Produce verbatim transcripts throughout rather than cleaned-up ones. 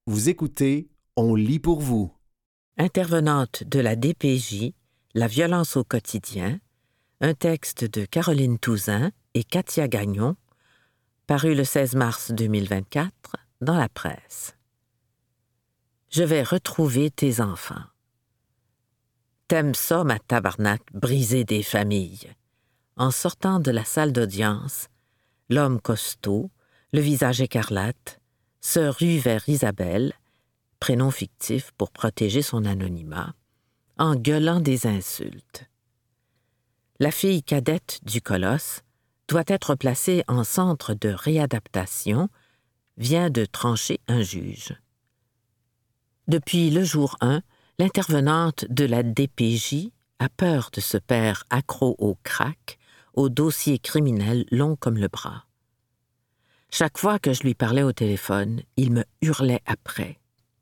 Vous écoutez, on lit pour vous. Intervenante de la D P J, La violence au quotidien, un texte de Caroline Touzin et Katia Gagnon, paru le seize mars deux mille vingt-quatre dans la presse. Je vais retrouver tes enfants. T'aimes ça, ma tabarnak, briser des familles. En sortant de la salle d'audience, l'homme costaud, le visage écarlate, se rue vers Isabelle, prénom fictif pour protéger son anonymat, en gueulant des insultes. La fille cadette du colosse doit être placée en centre de réadaptation, vient de trancher un juge. Depuis le jour un, l'intervenante de la D P J a peur de ce père accro au crack, au dossier criminel long comme le bras. Chaque fois que je lui parlais au téléphone, il me hurlait après.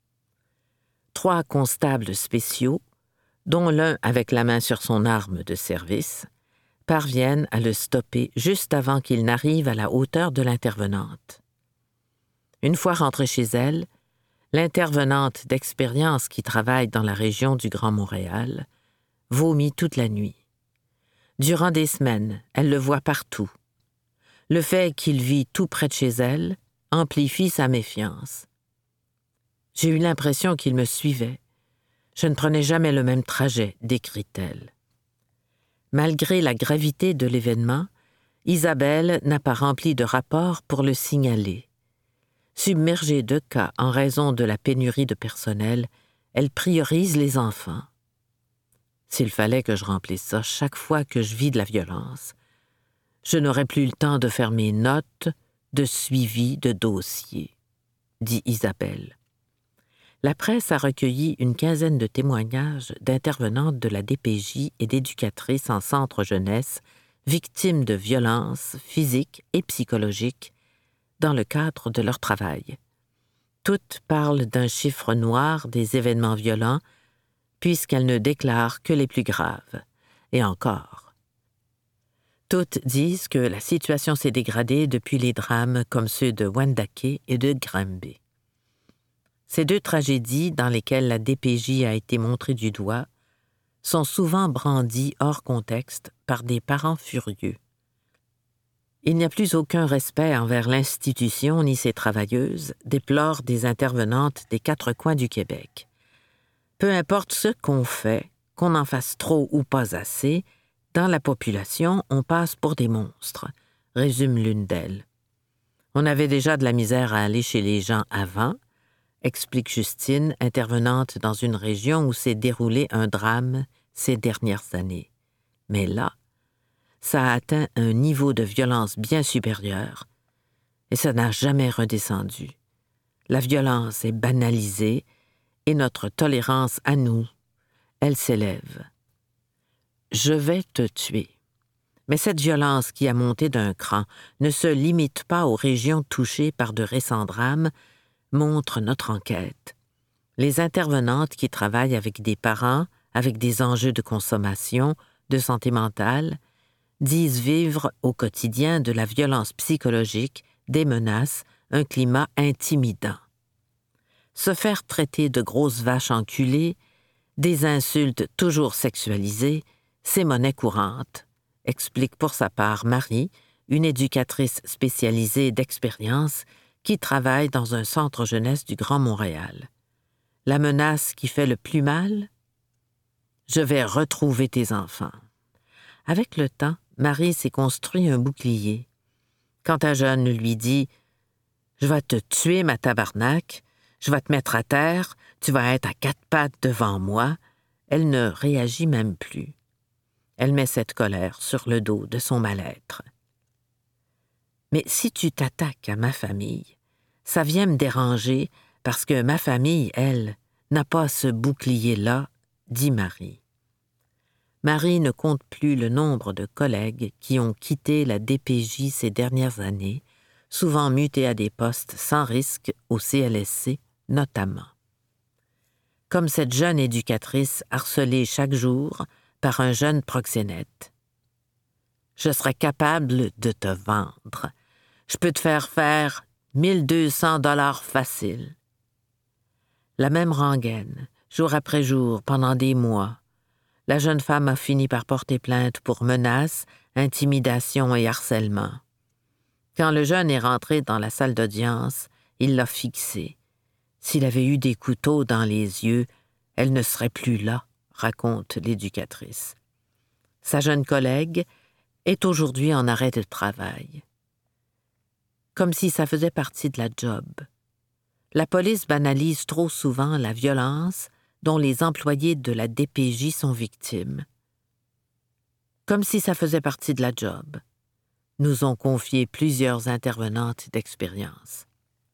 Trois constables spéciaux, dont l'un avec la main sur son arme de service, parviennent à le stopper juste avant qu'il n'arrive à la hauteur de l'intervenante. Une fois rentrée chez elle, l'intervenante d'expérience qui travaille dans la région du Grand Montréal vomit toute la nuit. Durant des semaines, elle le voit partout. Le fait qu'il vit tout près de chez elle amplifie sa méfiance. J'ai eu l'impression qu'il me suivait. Je ne prenais jamais le même trajet, décrit-elle. Malgré la gravité de l'événement, Isabelle n'a pas rempli de rapport pour le signaler. Submergée de cas en raison de la pénurie de personnel, elle priorise les enfants. S'il fallait que je remplisse ça chaque fois que je vis de la violence, je n'aurais plus le temps de faire mes notes de suivi de dossier, dit Isabelle. La presse a recueilli une quinzaine de témoignages d'intervenantes de la D P J et d'éducatrices en centre jeunesse victimes de violences physiques et psychologiques dans le cadre de leur travail. Toutes parlent d'un chiffre noir des événements violents puisqu'elles ne déclarent que les plus graves. Et encore. Toutes disent que la situation s'est dégradée depuis les drames comme ceux de Wendake et de Granby. Ces deux tragédies, dans lesquelles la D P J a été montrée du doigt, sont souvent brandies hors contexte par des parents furieux. Il n'y a plus aucun respect envers l'institution ni ses travailleuses, déplorent des intervenantes des quatre coins du Québec. Peu importe ce qu'on fait, qu'on en fasse trop ou pas assez, dans la population, on passe pour des monstres, résume l'une d'elles. On avait déjà de la misère à aller chez les gens avant, explique Justine, intervenante dans une région où s'est déroulé un drame ces dernières années. Mais là, ça a atteint un niveau de violence bien supérieur et ça n'a jamais redescendu. La violence est banalisée et notre tolérance à nous, elle s'élève. Je vais te tuer. Mais cette violence qui a monté d'un cran ne se limite pas aux régions touchées par de récents drames, montre notre enquête. Les intervenantes qui travaillent avec des parents, avec des enjeux de consommation, de santé mentale, disent vivre au quotidien de la violence psychologique, des menaces, un climat intimidant. Se faire traiter de grosses vaches enculées, des insultes toujours sexualisées, c'est monnaie courante, explique pour sa part Marie, une éducatrice spécialisée d'expérience qui travaille dans un centre jeunesse du Grand Montréal. La menace qui fait le plus mal? Je vais retrouver tes enfants. Avec le temps, Marie s'est construit un bouclier. Quand un jeune lui dit « Je vais te tuer, ma tabarnak, je vais te mettre à terre, tu vas être à quatre pattes devant moi », elle ne réagit même plus. Elle met cette colère sur le dos de son mal-être. Mais si tu t'attaques à ma famille, ça vient me déranger parce que ma famille, elle, n'a pas ce bouclier-là, dit Marie. Marie ne compte plus le nombre de collègues qui ont quitté la D P J ces dernières années, souvent mutés à des postes sans risque au C L S C notamment. Comme cette jeune éducatrice harcelée chaque jour par un jeune proxénète. Je serais capable de te vendre. Je peux te faire faire mille deux cents dollars facile. La même rengaine, jour après jour, pendant des mois. La jeune femme a fini par porter plainte pour menaces, intimidation et harcèlement. Quand le jeune est rentré dans la salle d'audience, il l'a fixé. S'il avait eu des couteaux dans les yeux, elle ne serait plus là, raconte l'éducatrice. Sa jeune collègue est aujourd'hui en arrêt de travail. Comme si ça faisait partie de la job. La police banalise trop souvent la violence dont les employés de la D P J sont victimes. Comme si ça faisait partie de la job, nous ont confié plusieurs intervenantes d'expérience.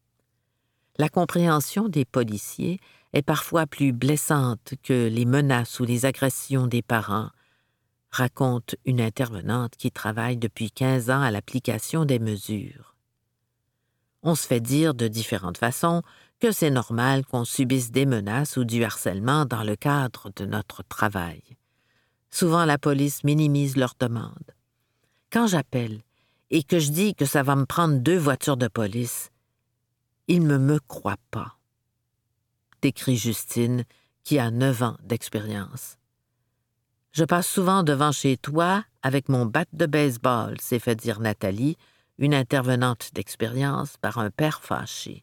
La compréhension des policiers est parfois plus blessante que les menaces ou les agressions des parents, raconte une intervenante qui travaille depuis quinze ans à l'application des mesures. On se fait dire de différentes façons que c'est normal qu'on subisse des menaces ou du harcèlement dans le cadre de notre travail. Souvent, la police minimise leurs demandes. Quand j'appelle et que je dis que ça va me prendre deux voitures de police, ils ne me croient pas, décrit Justine, qui a neuf ans d'expérience. Je passe souvent devant chez toi avec mon bat de baseball, s'est fait dire Nathalie, une intervenante d'expérience, par un père fâché.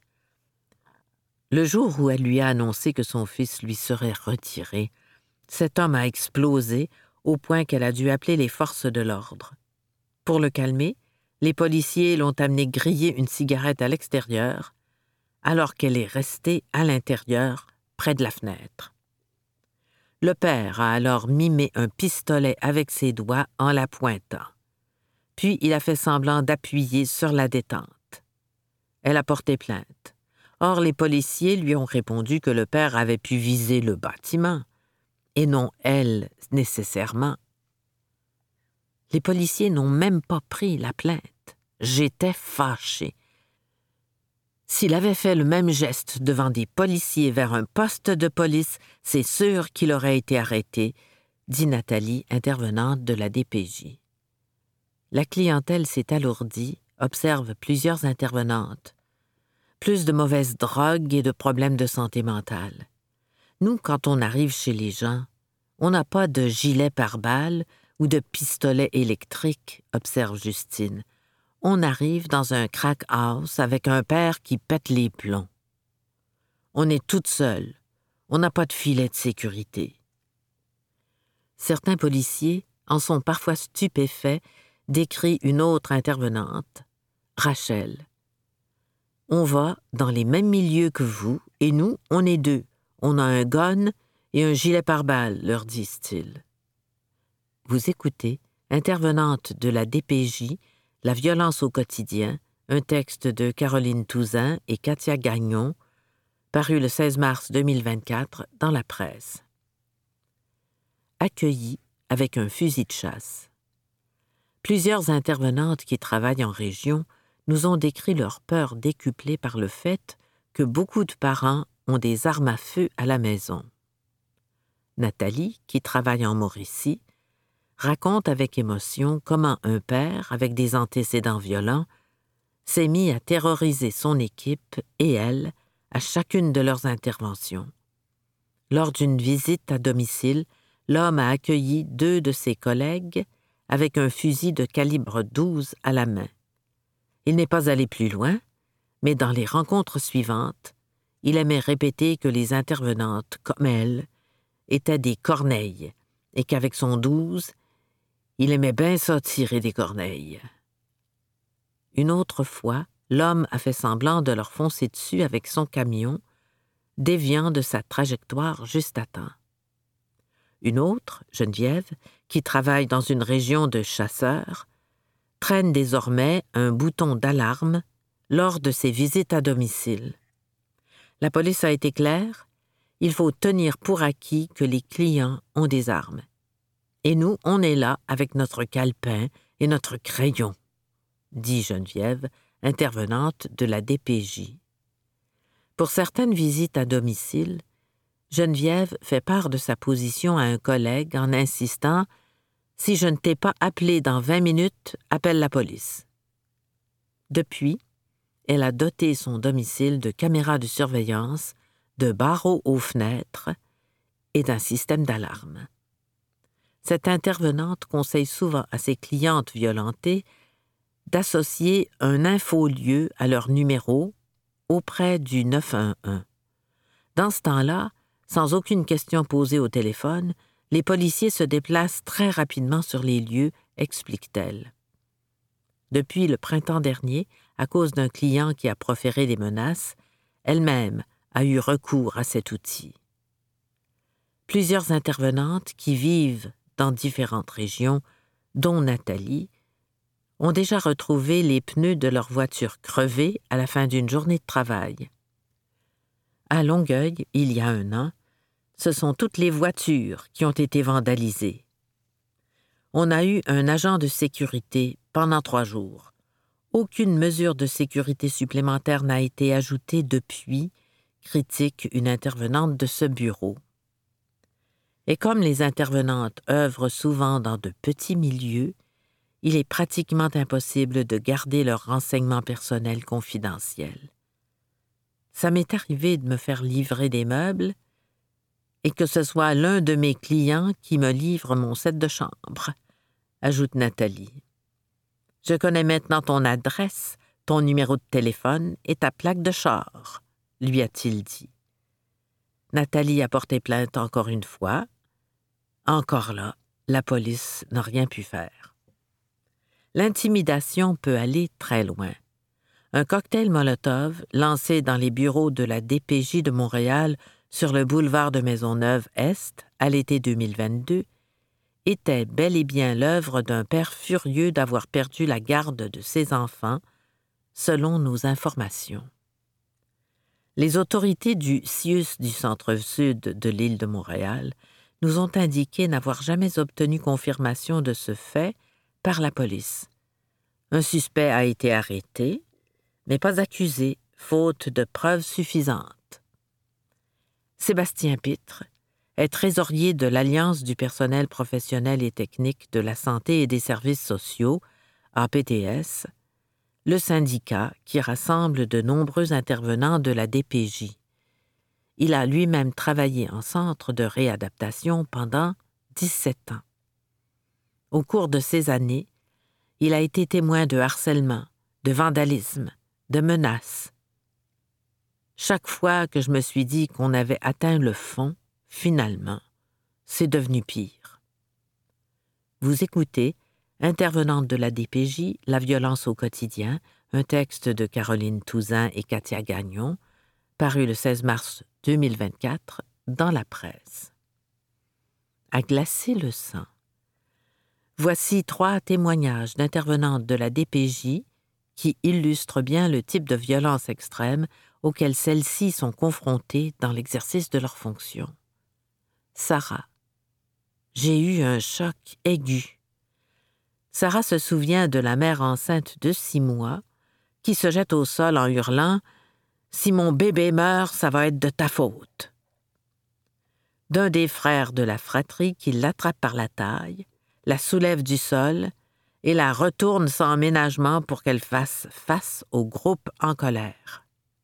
Le jour où elle lui a annoncé que son fils lui serait retiré, cet homme a explosé au point qu'elle a dû appeler les forces de l'ordre. Pour le calmer, les policiers l'ont amené griller une cigarette à l'extérieur, alors qu'elle est restée à l'intérieur, près de la fenêtre. Le père a alors mimé un pistolet avec ses doigts en la pointant. Puis il a fait semblant d'appuyer sur la détente. Elle a porté plainte. Or, les policiers lui ont répondu que le père avait pu viser le bâtiment, et non elle, nécessairement. Les policiers n'ont même pas pris la plainte. J'étais fâchée. S'il avait fait le même geste devant des policiers vers un poste de police, c'est sûr qu'il aurait été arrêté, dit Nathalie, intervenante de la D P J. La clientèle s'est alourdie, observe plusieurs intervenantes. Plus de mauvaises drogues et de problèmes de santé mentale. Nous, quand on arrive chez les gens, on n'a pas de gilet pare-balles ou de pistolet électrique, observe Justine. On arrive dans un crack house avec un père qui pète les plombs. On est toute seule. On n'a pas de filet de sécurité. Certains policiers en sont parfois stupéfaits, décrit une autre intervenante, Rachel. On va dans les mêmes milieux que vous, et nous, on est deux. On a un gun et un gilet pare-balles, leur disent-ils. Vous écoutez, intervenante de la D P J, La violence au quotidien, un texte de Caroline Touzin et Katia Gagnon, paru le seize mars deux mille vingt-quatre dans la presse. Accueillie avec un fusil de chasse. Plusieurs intervenantes qui travaillent en région nous ont décrit leur peur décuplée par le fait que beaucoup de parents ont des armes à feu à la maison. Nathalie, qui travaille en Mauricie, raconte avec émotion comment un père, avec des antécédents violents, s'est mis à terroriser son équipe et elle à chacune de leurs interventions. Lors d'une visite à domicile, l'homme a accueilli deux de ses collègues avec un fusil de calibre douze à la main. Il n'est pas allé plus loin, mais dans les rencontres suivantes, il aimait répéter que les intervenantes, comme elle, étaient des corneilles et qu'avec son douze, il aimait bien ça tirer des corneilles. Une autre fois, l'homme a fait semblant de leur foncer dessus avec son camion, déviant de sa trajectoire juste à temps. Une autre, Geneviève, qui travaille dans une région de chasseurs, traîne désormais un bouton d'alarme lors de ses visites à domicile. La police a été claire, il faut tenir pour acquis que les clients ont des armes. Et nous, on est là avec notre calepin et notre crayon, dit Geneviève, intervenante de la D P J. Pour certaines visites à domicile, Geneviève fait part de sa position à un collègue en insistant « Si je ne t'ai pas appelé dans vingt minutes, appelle la police ». Depuis, elle a doté son domicile de caméras de surveillance de barreaux aux fenêtres et d'un système d'alarme. Cette intervenante conseille souvent à ses clientes violentées d'associer un infolieu à leur numéro auprès du neuf un un. Dans ce temps-là, sans aucune question posée au téléphone, les policiers se déplacent très rapidement sur les lieux, explique-t-elle. Depuis le printemps dernier, à cause d'un client qui a proféré des menaces, elle-même a eu recours à cet outil. Plusieurs intervenantes qui vivent dans différentes régions, dont Nathalie, ont déjà retrouvé les pneus de leur voiture crevés à la fin d'une journée de travail. À Longueuil, il y a un an, ce sont toutes les voitures qui ont été vandalisées. On a eu un agent de sécurité pendant trois jours. Aucune mesure de sécurité supplémentaire n'a été ajoutée depuis, critique une intervenante de ce bureau. Et comme les intervenantes œuvrent souvent dans de petits milieux, il est pratiquement impossible de garder leurs renseignements personnels confidentiels. Ça m'est arrivé de me faire livrer des meubles et que ce soit l'un de mes clients qui me livre mon set de chambre, ajoute Nathalie. Je connais maintenant ton adresse, ton numéro de téléphone et ta plaque de char, lui a-t-il dit. Nathalie a porté plainte encore une fois. Encore là, la police n'a rien pu faire. L'intimidation peut aller très loin. Un cocktail Molotov, lancé dans les bureaux de la D P J de Montréal sur le boulevard de Maisonneuve-Est à l'été deux mille vingt-deux, était bel et bien l'œuvre d'un père furieux d'avoir perdu la garde de ses enfants, selon nos informations. Les autorités du C I U S du centre-sud de l'île de Montréal nous ont indiqué n'avoir jamais obtenu confirmation de ce fait par la police. Un suspect a été arrêté, mais pas accusé, faute de preuves suffisantes. Sébastien Pitre est trésorier de l'Alliance du personnel professionnel et technique de la santé et des services sociaux, A P T S, le syndicat qui rassemble de nombreux intervenants de la D P J. Il a lui-même travaillé en centre de réadaptation pendant dix-sept ans. Au cours de ces années, il a été témoin de harcèlement, de vandalisme, de menaces. Chaque fois que je me suis dit qu'on avait atteint le fond, finalement, c'est devenu pire. Vous écoutez Intervenante de la D P J, La violence au quotidien, un texte de Caroline Touzin et Katia Gagnon, paru le seize mars deux mille vingt-quatre dans la presse. À glacer le sang. Voici trois témoignages d'intervenantes de la D P J qui illustrent bien le type de violence extrême auquel celles-ci sont confrontées dans l'exercice de leurs fonctions. Sarah. J'ai eu un choc aigu. Sarah se souvient de la mère enceinte de six mois qui se jette au sol en hurlant « Si mon bébé meurt, ça va être de ta faute ». D'un des frères de la fratrie qui l'attrape par la taille, la soulève du sol et la retourne sans ménagement pour qu'elle fasse face au groupe en colère.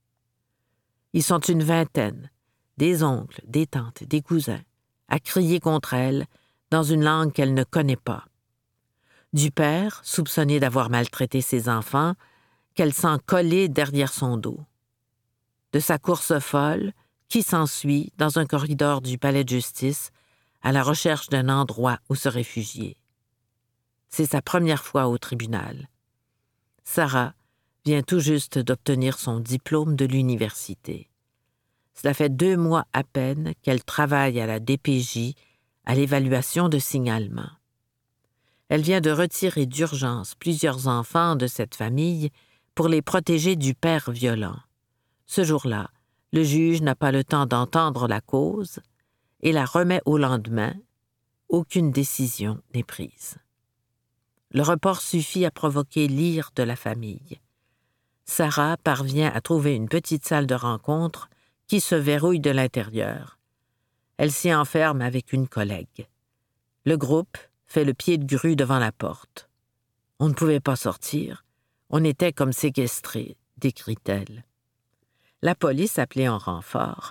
Ils sont une vingtaine, des oncles, des tantes, des cousins, à crier contre elle dans une langue qu'elle ne connaît pas. Du père, soupçonné d'avoir maltraité ses enfants, qu'elle sent coller derrière son dos. De sa course folle, qui s'ensuit dans un corridor du palais de justice à la recherche d'un endroit où se réfugier. C'est sa première fois au tribunal. Sarah vient tout juste d'obtenir son diplôme de l'université. Cela fait deux mois à peine qu'elle travaille à la D P J à l'évaluation de signalement. Elle vient de retirer d'urgence plusieurs enfants de cette famille pour les protéger du père violent. Ce jour-là, le juge n'a pas le temps d'entendre la cause et la remet au lendemain. Aucune décision n'est prise. Le report suffit à provoquer l'ire de la famille. Sarah parvient à trouver une petite salle de rencontre qui se verrouille de l'intérieur. Elle s'y enferme avec une collègue. Le groupe fait le pied de grue devant la porte. On ne pouvait pas sortir. On était comme séquestrés, décrit-elle. La police, appelée en renfort,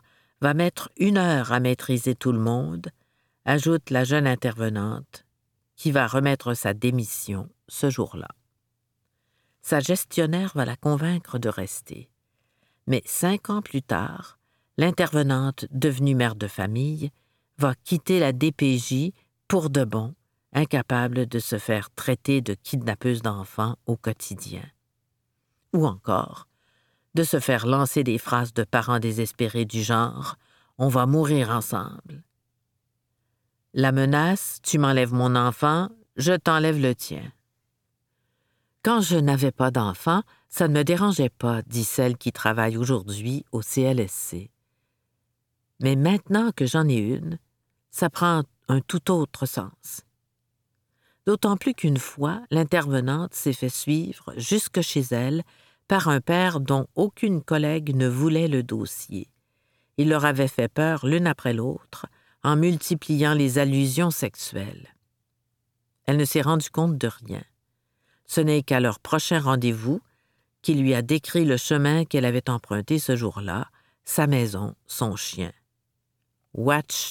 va mettre une heure à maîtriser tout le monde, ajoute la jeune intervenante, qui va remettre sa démission ce jour-là. Sa gestionnaire va la convaincre de rester. Mais cinq ans plus tard, l'intervenante, devenue mère de famille, va quitter la D P J pour de bon, incapable de se faire traiter de kidnappeuse d'enfants au quotidien. Ou encore, de se faire lancer des phrases de parents désespérés du genre « On va mourir ensemble ». La menace « Tu m'enlèves mon enfant, je t'enlève le tien ». Quand je n'avais pas d'enfant, ça ne me dérangeait pas, dit celle qui travaille aujourd'hui au C L S C. Mais maintenant que j'en ai une, ça prend un tout autre sens. D'autant plus qu'une fois, l'intervenante s'est fait suivre jusque chez elle par un père dont aucune collègue ne voulait le dossier. Il leur avait fait peur l'une après l'autre en multipliant les allusions sexuelles. Elle ne s'est rendue compte de rien. Ce n'est qu'à leur prochain rendez-vous qu'il lui a décrit le chemin qu'elle avait emprunté ce jour-là, sa maison, son chien. « Watch-toi »,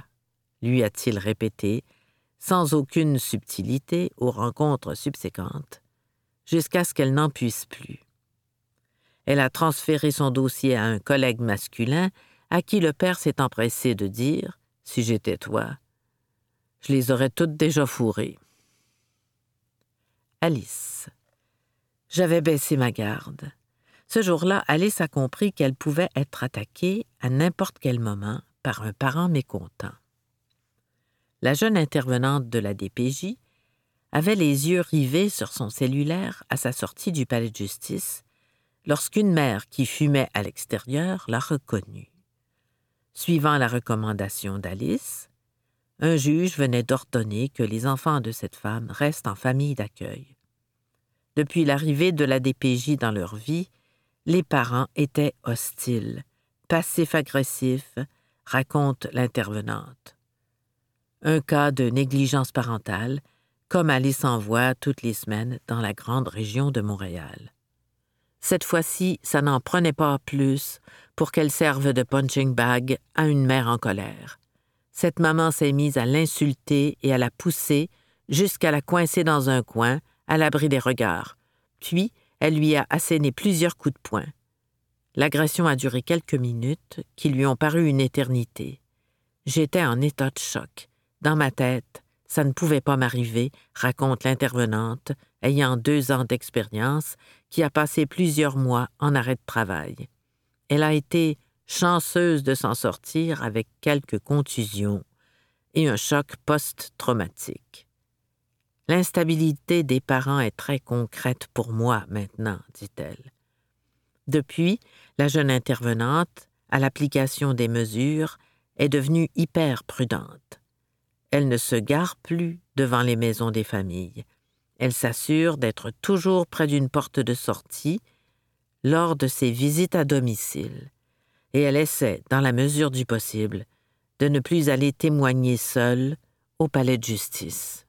lui a-t-il répété, sans aucune subtilité aux rencontres subséquentes, jusqu'à ce qu'elle n'en puisse plus. Elle a transféré son dossier à un collègue masculin à qui le père s'est empressé de dire « Si j'étais toi, je les aurais toutes déjà fourrées. » Alice. J'avais baissé ma garde. Ce jour-là, Alice a compris qu'elle pouvait être attaquée à n'importe quel moment par un parent mécontent. La jeune intervenante de la D P J avait les yeux rivés sur son cellulaire à sa sortie du palais de justice lorsqu'une mère qui fumait à l'extérieur l'a reconnue. Suivant la recommandation d'Alice, un juge venait d'ordonner que les enfants de cette femme restent en famille d'accueil. Depuis l'arrivée de la D P J dans leur vie, les parents étaient hostiles, passifs-agressifs, raconte l'intervenante. Un cas de négligence parentale, comme Alice en voit toutes les semaines dans la grande région de Montréal. Cette fois-ci, ça n'en prenait pas plus pour qu'elle serve de punching bag à une mère en colère. Cette maman s'est mise à l'insulter et à la pousser jusqu'à la coincer dans un coin, à l'abri des regards. Puis, elle lui a asséné plusieurs coups de poing. L'agression a duré quelques minutes, qui lui ont paru une éternité. J'étais en état de choc. Dans ma tête, ça ne pouvait pas m'arriver, raconte l'intervenante, ayant deux ans d'expérience, qui a passé plusieurs mois en arrêt de travail. Elle a été chanceuse de s'en sortir avec quelques contusions et un choc post-traumatique. L'instabilité des parents est très concrète pour moi maintenant, dit-elle. Depuis, la jeune intervenante, à l'application des mesures, est devenue hyper prudente. Elle ne se gare plus devant les maisons des familles. Elle s'assure d'être toujours près d'une porte de sortie lors de ses visites à domicile. Et elle essaie, dans la mesure du possible, de ne plus aller témoigner seule au palais de justice.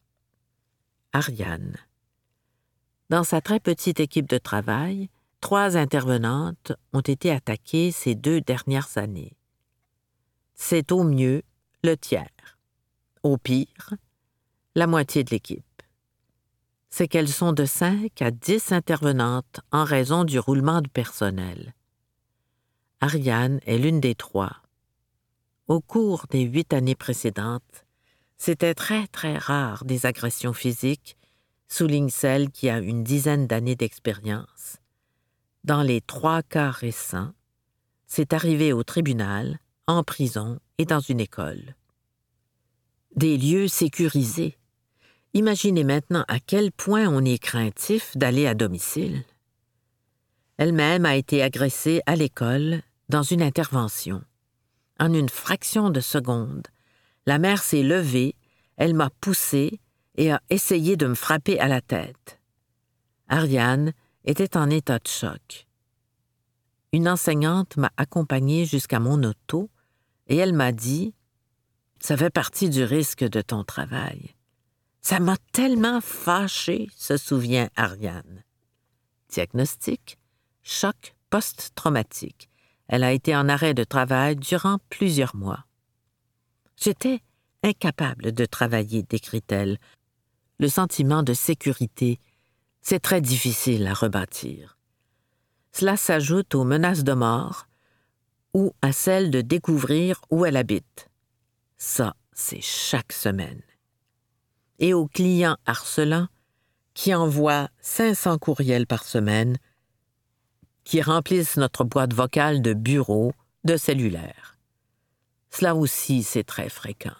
Ariane. Dans sa très petite équipe de travail, trois intervenantes ont été attaquées ces deux dernières années. C'est au mieux le tiers. Au pire, la moitié de l'équipe. C'est qu'elles sont de cinq à dix intervenantes en raison du roulement du personnel. Ariane est l'une des trois. Au cours des huit années précédentes, c'était très, très rare des agressions physiques, souligne celle qui a une dizaine d'années d'expérience. Dans les trois cas récents, c'est arrivé au tribunal, en prison et dans une école. Des lieux sécurisés. Imaginez maintenant à quel point on est craintif d'aller à domicile. Elle-même a été agressée à l'école dans une intervention. En une fraction de seconde, la mère s'est levée, elle m'a poussée et a essayé de me frapper à la tête. Ariane était en état de choc. Une enseignante m'a accompagnée jusqu'à mon auto et elle m'a dit « Ça fait partie du risque de ton travail. » Ça m'a tellement fâchée, se souvient Ariane. Diagnostic, choc post-traumatique. Elle a été en arrêt de travail durant plusieurs mois. « J'étais incapable de travailler », décrit-elle. « Le sentiment de sécurité, c'est très difficile à rebâtir. Cela s'ajoute aux menaces de mort ou à celle de découvrir où elle habite. Ça, c'est chaque semaine. Et aux clients harcelants qui envoient cinq cents courriels par semaine, qui remplissent notre boîte vocale de bureau, de cellulaire. Cela aussi, c'est très fréquent.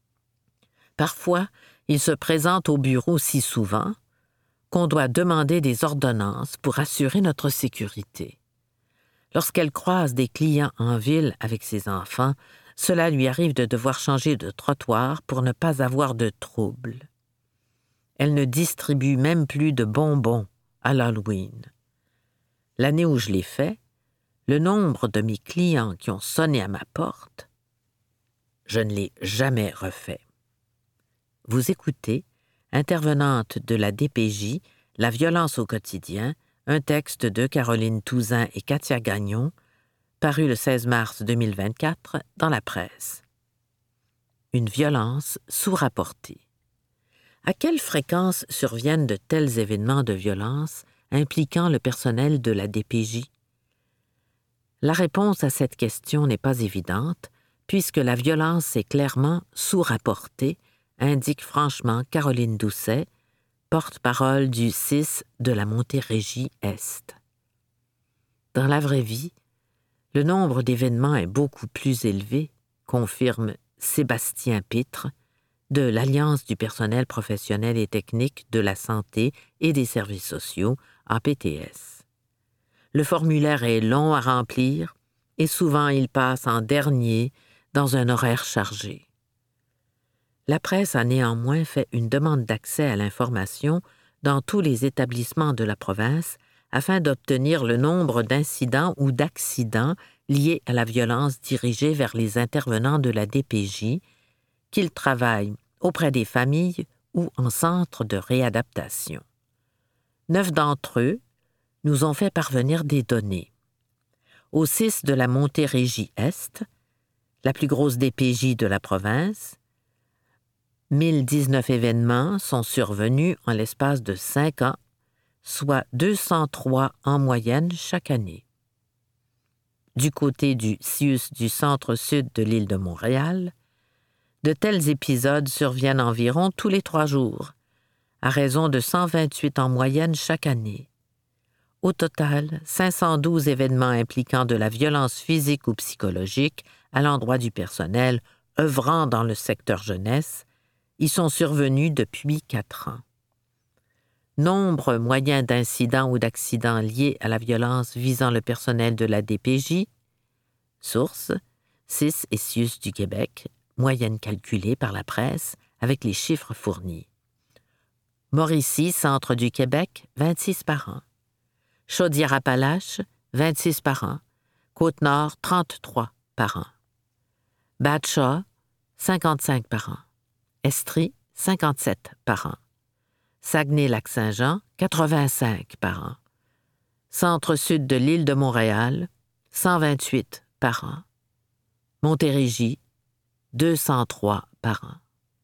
Parfois, ils se présentent au bureau si souvent qu'on doit demander des ordonnances pour assurer notre sécurité. Lorsqu'elle croise des clients en ville avec ses enfants, cela lui arrive de devoir changer de trottoir pour ne pas avoir de troubles. Elle ne distribue même plus de bonbons à l'Halloween. L'année où je l'ai fait, le nombre de mes clients qui ont sonné à ma porte, je ne l'ai jamais refait. Vous écoutez, intervenante de la D P J, La violence au quotidien, un texte de Caroline Touzin et Katia Gagnon, paru le seize mars deux mille vingt-quatre dans la presse. Une violence sous-rapportée. À quelle fréquence surviennent de tels événements de violence impliquant le personnel de la D P J? La réponse à cette question n'est pas évidente, puisque la violence est clairement sous-rapportée, indique franchement Caroline Doucet, porte-parole du C I S de la Montérégie-Est. Dans la vraie vie, le nombre d'événements est beaucoup plus élevé, confirme Sébastien Pitre, de l'Alliance du personnel professionnel et technique de la santé et des services sociaux, A P T S. Le formulaire est long à remplir et souvent il passe en dernier dans un horaire chargé. La presse a néanmoins fait une demande d'accès à l'information dans tous les établissements de la province afin d'obtenir le nombre d'incidents ou d'accidents liés à la violence dirigés vers les intervenants de la D P J, qu'ils travaillent auprès des familles ou en centre de réadaptation. Neuf d'entre eux nous ont fait parvenir des données. Au C I S de la Montérégie-Est, la plus grosse D P J de la province, mille dix-neuf événements sont survenus en l'espace de cinq ans, soit deux cent trois en moyenne chaque année. Du côté du C I U S du centre-sud de l'île de Montréal, de tels épisodes surviennent environ tous les trois jours, à raison de cent vingt-huit en moyenne chaque année. Au total, cinq cent douze événements impliquant de la violence physique ou psychologique à l'endroit du personnel œuvrant dans le secteur jeunesse y sont survenus depuis quatre ans. Nombre moyen d'incidents ou d'accidents liés à la violence visant le personnel de la D P J. Source, C I S et C I U S du Québec, moyenne calculée par la presse avec les chiffres fournis. Mauricie, centre du Québec, vingt-six par an. Chaudière-Appalaches, vingt-six par an. Côte-Nord, trente-trois par an. Batcha, cinquante-cinq par an. Estrie, cinquante-sept par an. Saguenay-Lac-Saint-Jean, quatre-vingt-cinq par an. Centre-sud de l'île de Montréal, cent vingt-huit par an. Montérégie, deux cent trois par an.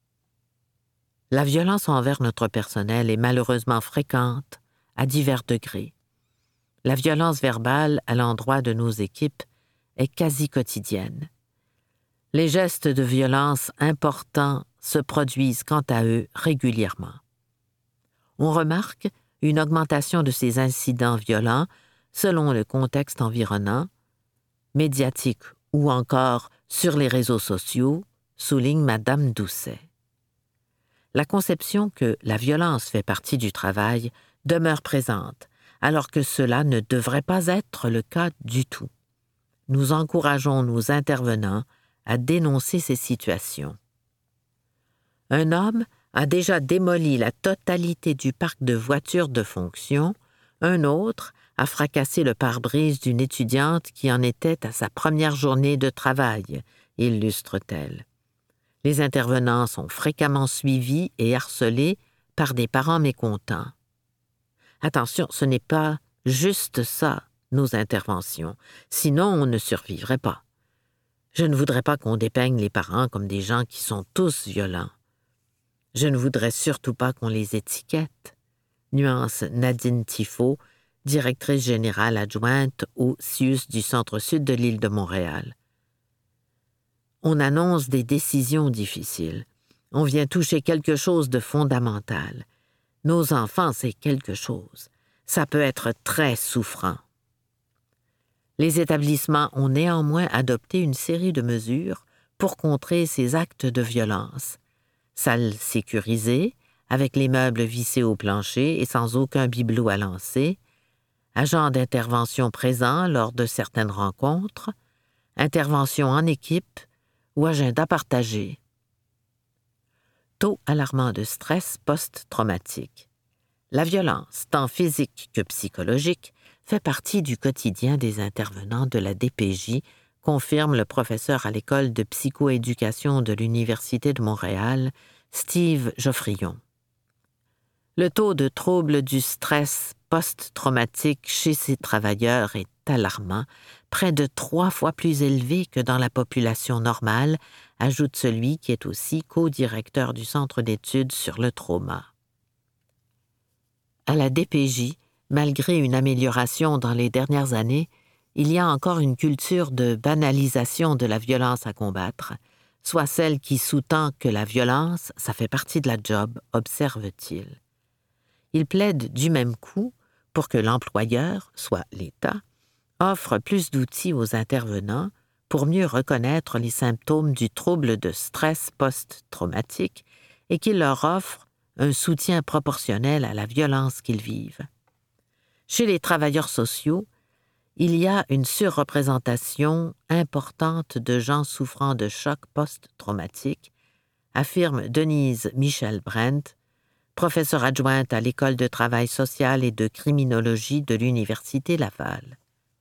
La violence envers notre personnel est malheureusement fréquente à divers degrés. La violence verbale à l'endroit de nos équipes est quasi quotidienne. Les gestes de violence importants se produisent quant à eux régulièrement. On remarque une augmentation de ces incidents violents selon le contexte environnant, médiatique ou encore sur les réseaux sociaux, souligne Madame Doucet. La conception que la violence fait partie du travail demeure présente, alors que cela ne devrait pas être le cas du tout. Nous encourageons nos intervenants à dénoncer ces situations. Un homme a déjà démoli la totalité du parc de voitures de fonction, un autre a fracassé le pare-brise d'une étudiante qui en était à sa première journée de travail, illustre-t-elle. Les intervenants sont fréquemment suivis et harcelés par des parents mécontents. Attention, ce n'est pas juste ça, nos interventions, sinon on ne survivrait pas. Je ne voudrais pas qu'on dépeigne les parents comme des gens qui sont tous violents. Je ne voudrais surtout pas qu'on les étiquette, nuance Nadine Tifo, directrice générale adjointe au C I U S du centre-sud de l'île de Montréal. On annonce des décisions difficiles. On vient toucher quelque chose de fondamental. Nos enfants, c'est quelque chose. Ça peut être très souffrant. Les établissements ont néanmoins adopté une série de mesures pour contrer ces actes de violence. Salles sécurisées, avec les meubles vissés au plancher et sans aucun bibelot à lancer, agents d'intervention présents lors de certaines rencontres, intervention en équipe ou agenda partagé. Taux alarmant de stress post-traumatique. La violence, tant physique que psychologique, fait partie du quotidien des intervenants de la D P J, confirme le professeur à l'École de psychoéducation de l'Université de Montréal, Steve Geoffrion. Le taux de troubles du stress post-traumatique chez ces travailleurs est alarmant, près de trois fois plus élevé que dans la population normale, ajoute celui qui est aussi co-directeur du Centre d'études sur le trauma. À la D P J, malgré une amélioration dans les dernières années, il y a encore une culture de banalisation de la violence à combattre, soit celle qui sous-tend que la violence, ça fait partie de la job, observe-t-il. Il plaide du même coup pour que l'employeur, soit l'État, offre plus d'outils aux intervenants pour mieux reconnaître les symptômes du trouble de stress post-traumatique et qu'il leur offre un soutien proportionnel à la violence qu'ils vivent. Chez les travailleurs sociaux, il y a une surreprésentation importante de gens souffrant de choc post-traumatique, affirme Denise Michel-Brent, professeure adjointe à l'École de travail social et de criminologie de l'Université Laval.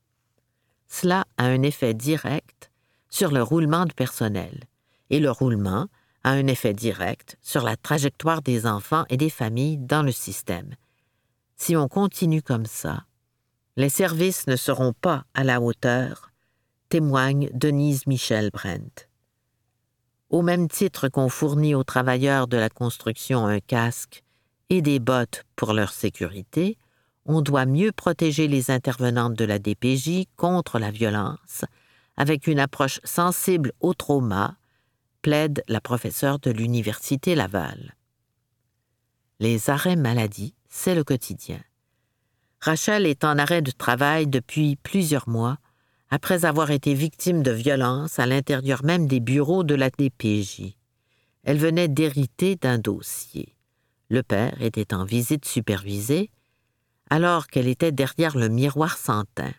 Cela a un effet direct sur le roulement de personnel, et le roulement a un effet direct sur la trajectoire des enfants et des familles dans le système. Si on continue comme ça, les services ne seront pas à la hauteur, témoigne Denise Michel-Brent. Au même titre qu'on fournit aux travailleurs de la construction un casque et des bottes pour leur sécurité, on doit mieux protéger les intervenantes de la D P J contre la violence, avec une approche sensible au trauma, plaide la professeure de l'Université Laval. Les arrêts maladie, c'est le quotidien. Rachel est en arrêt de travail depuis plusieurs mois, après avoir été victime de violences à l'intérieur même des bureaux de la D P J. Elle venait d'hériter d'un dossier. Le père était en visite supervisée, alors qu'elle était derrière le miroir sans teint.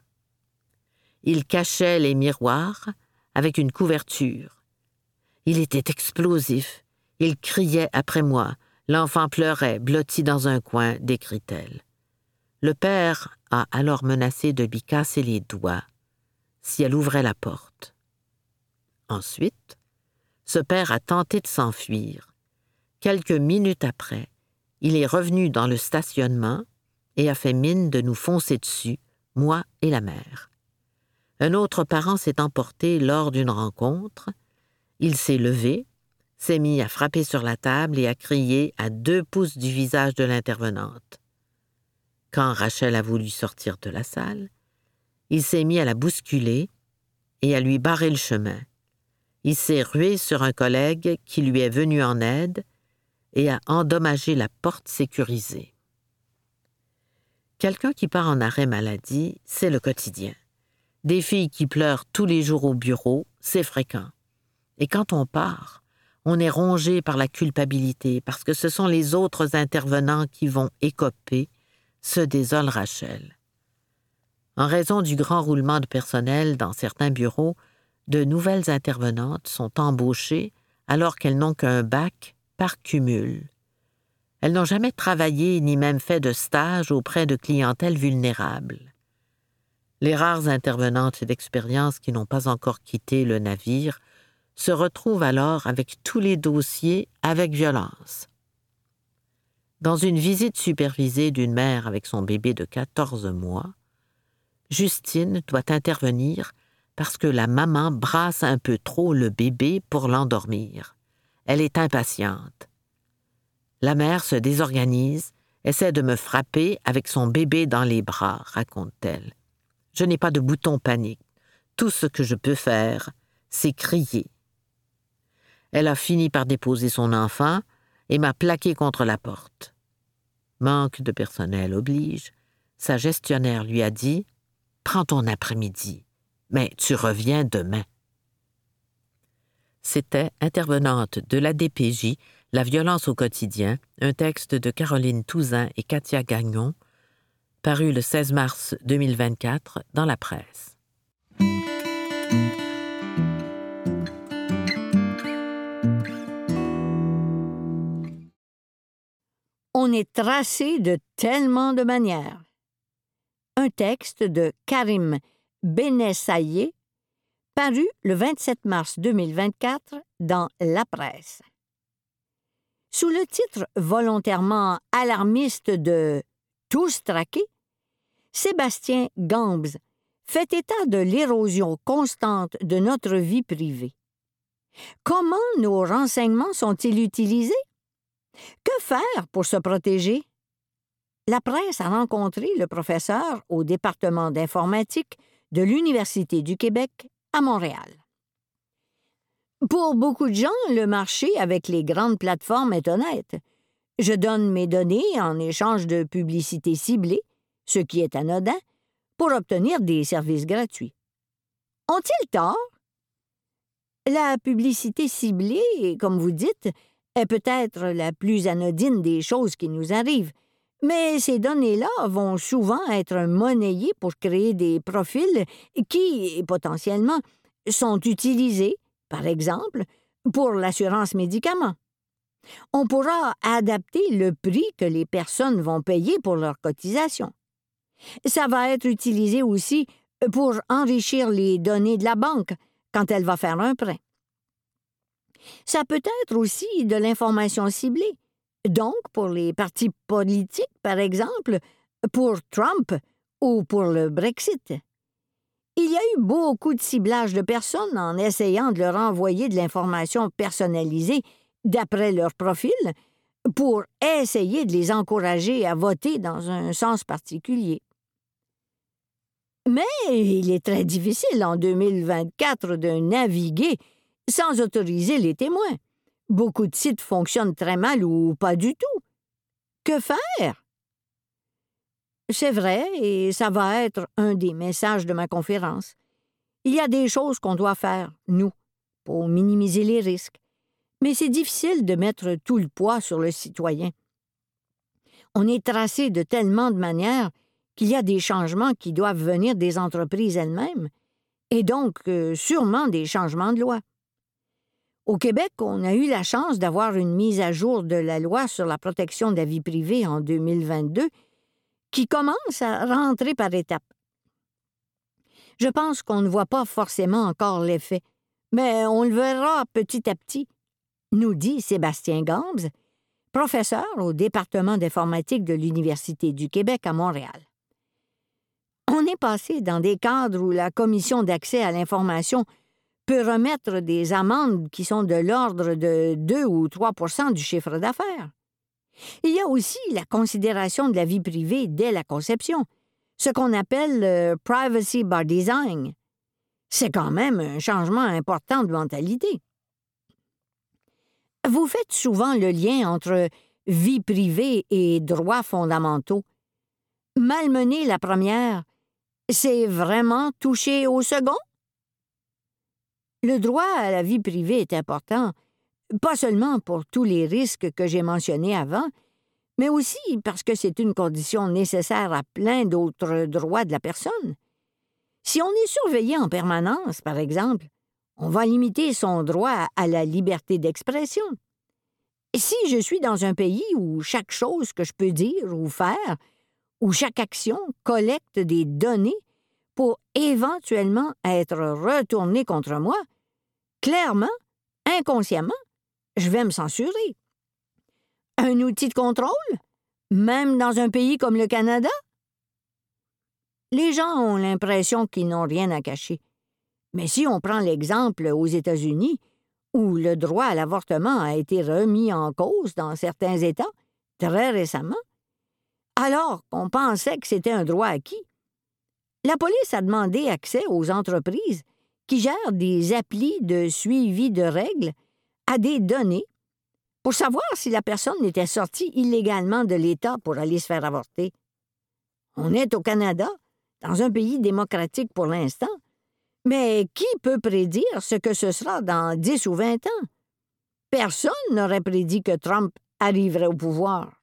Il cachait les miroirs avec une couverture. Il était explosif. Il criait après moi. L'enfant pleurait, blotti dans un coin, décrit-elle. Le père a alors menacé de lui casser les doigts si elle ouvrait la porte. Ensuite, ce père a tenté de s'enfuir. Quelques minutes après, il est revenu dans le stationnement et a fait mine de nous foncer dessus, moi et la mère. Un autre parent s'est emporté lors d'une rencontre. Il s'est levé, s'est mis à frapper sur la table et à crier à deux pouces du visage de l'intervenante. Quand Rachel a voulu sortir de la salle, il s'est mis à la bousculer et à lui barrer le chemin. Il s'est rué sur un collègue qui lui est venu en aide et a endommagé la porte sécurisée. Quelqu'un qui part en arrêt maladie, c'est le quotidien. Des filles qui pleurent tous les jours au bureau, c'est fréquent. Et quand on part, on est rongé par la culpabilité parce que ce sont les autres intervenants qui vont écoper, se désole Rachel. En raison du grand roulement de personnel dans certains bureaux, de nouvelles intervenantes sont embauchées alors qu'elles n'ont qu'un bac par cumul. Elles n'ont jamais travaillé ni même fait de stage auprès de clientèle vulnérable. Les rares intervenantes d'expérience qui n'ont pas encore quitté le navire se retrouvent alors avec tous les dossiers avec violence. Dans une visite supervisée d'une mère avec son bébé de quatorze mois, Justine doit intervenir parce que la maman brasse un peu trop le bébé pour l'endormir. Elle est impatiente. La mère se désorganise, essaie de me frapper avec son bébé dans les bras, raconte-t-elle. Je n'ai pas de bouton panique. Tout ce que je peux faire, c'est crier. Elle a fini par déposer son enfant et m'a plaqué contre la porte. Manque de personnel oblige. Sa gestionnaire lui a dit « Prends ton après-midi, mais tu reviens demain. » C'était intervenante de l'A D P J, La violence au quotidien, un texte de Caroline Touzin et Katia Gagnon, paru le seize mars deux mille vingt-quatre dans la presse. On est tracé de tellement de manières. Un texte de Karim Benessaye, paru le vingt-sept mars deux mille vingt-quatre dans La Presse. Sous le titre volontairement alarmiste de « Tous traqués », Sébastien Gambs fait état de l'érosion constante de notre vie privée. Comment nos renseignements sont-ils utilisés? Que faire pour se protéger? La presse a rencontré le professeur au département d'informatique de l'Université du Québec à Montréal. Pour beaucoup de gens, le marché avec les grandes plateformes est honnête. Je donne mes données en échange de publicité ciblée, ce qui est anodin, pour obtenir des services gratuits. Ont-ils tort? La publicité ciblée, comme vous dites, est peut-être la plus anodine des choses qui nous arrivent, mais ces données-là vont souvent être monnayées pour créer des profils qui, potentiellement, sont utilisés, par exemple, pour l'assurance médicaments. On pourra adapter le prix que les personnes vont payer pour leur cotisation. Ça va être utilisé aussi pour enrichir les données de la banque quand elle va faire un prêt. Ça peut être aussi de l'information ciblée. Donc, pour les partis politiques, par exemple, pour Trump ou pour le Brexit. Il y a eu beaucoup de ciblage de personnes en essayant de leur envoyer de l'information personnalisée d'après leur profil pour essayer de les encourager à voter dans un sens particulier. Mais il est très difficile en deux mille vingt-quatre de naviguer sans autoriser les témoins. Beaucoup de sites fonctionnent très mal ou pas du tout. Que faire? C'est vrai, et ça va être un des messages de ma conférence. Il y a des choses qu'on doit faire, nous, pour minimiser les risques. Mais c'est difficile de mettre tout le poids sur le citoyen. On est tracé de tellement de manières qu'il y a des changements qui doivent venir des entreprises elles-mêmes, et donc euh, sûrement des changements de loi. Au Québec, on a eu la chance d'avoir une mise à jour de la loi sur la protection de la vie privée en deux mille vingt-deux qui commence à rentrer par étapes. Je pense qu'on ne voit pas forcément encore l'effet, mais on le verra petit à petit, nous dit Sébastien Gambs, professeur au département d'informatique de l'Université du Québec à Montréal. On est passé dans des cadres où la Commission d'accès à l'information peut remettre des amendes qui sont de l'ordre de deux ou trois pour cent du chiffre d'affaires. Il y a aussi la considération de la vie privée dès la conception, ce qu'on appelle le « privacy by design ». C'est quand même un changement important de mentalité. Vous faites souvent le lien entre vie privée et droits fondamentaux. Malmener la première, c'est vraiment toucher au second? Le droit à la vie privée est important, pas seulement pour tous les risques que j'ai mentionnés avant, mais aussi parce que c'est une condition nécessaire à plein d'autres droits de la personne. Si on est surveillé en permanence, par exemple, on va limiter son droit à la liberté d'expression. Si je suis dans un pays où chaque chose que je peux dire ou faire, où chaque action collecte des données pour éventuellement être retournée contre moi, clairement, inconsciemment, je vais me censurer. Un outil de contrôle, même dans un pays comme le Canada? Les gens ont l'impression qu'ils n'ont rien à cacher. Mais si on prend l'exemple aux États-Unis, où le droit à l'avortement a été remis en cause dans certains États très récemment, alors qu'on pensait que c'était un droit acquis, la police a demandé accès aux entreprises qui gèrent des applis de suivi de règles à des données pour savoir si la personne était sortie illégalement de l'État pour aller se faire avorter. On est au Canada, dans un pays démocratique pour l'instant, mais qui peut prédire ce que ce sera dans dix ou vingt ans? Personne n'aurait prédit que Trump arriverait au pouvoir.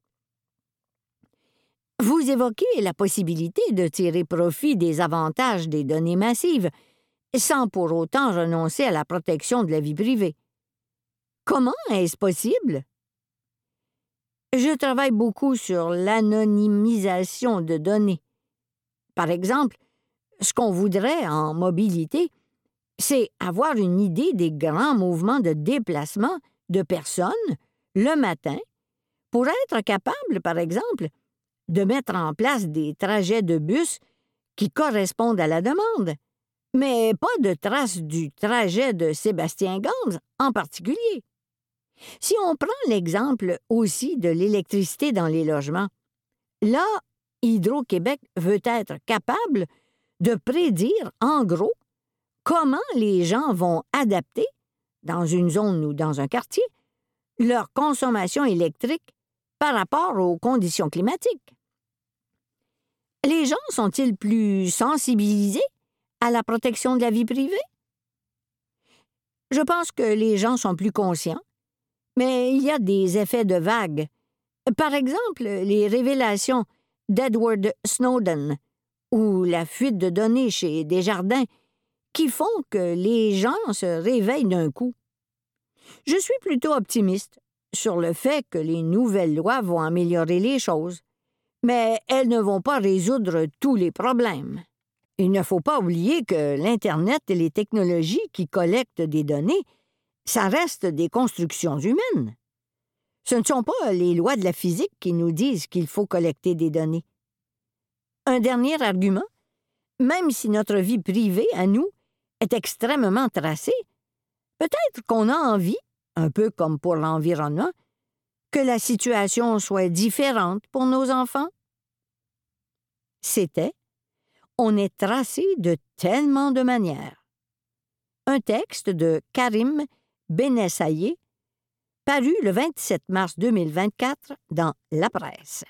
Vous évoquez la possibilité de tirer profit des avantages des données massives, sans pour autant renoncer à la protection de la vie privée. Comment est-ce possible? Je travaille beaucoup sur l'anonymisation de données. Par exemple, ce qu'on voudrait en mobilité, c'est avoir une idée des grands mouvements de déplacement de personnes le matin pour être capable, par exemple, de mettre en place des trajets de bus qui correspondent à la demande, mais pas de traces du trajet de Sébastien Gans en particulier. Si on prend l'exemple aussi de l'électricité dans les logements, là, Hydro-Québec veut être capable de prédire, en gros, comment les gens vont adapter, dans une zone ou dans un quartier, leur consommation électrique par rapport aux conditions climatiques. Les gens sont-ils plus sensibilisés à la protection de la vie privée? Je pense que les gens sont plus conscients, mais il y a des effets de vague. Par exemple, les révélations d'Edward Snowden ou la fuite de données chez Desjardins qui font que les gens se réveillent d'un coup. Je suis plutôt optimiste sur le fait que les nouvelles lois vont améliorer les choses, mais elles ne vont pas résoudre tous les problèmes. Il ne faut pas oublier que l'Internet et les technologies qui collectent des données, ça reste des constructions humaines. Ce ne sont pas les lois de la physique qui nous disent qu'il faut collecter des données. Un dernier argument, même si notre vie privée, à nous, est extrêmement tracée, peut-être qu'on a envie, un peu comme pour l'environnement, que la situation soit différente pour nos enfants. C'était « On est tracé de tellement de manières ». Un texte de Karim Benessaye, paru le vingt-sept mars deux mille vingt-quatre dans La Presse.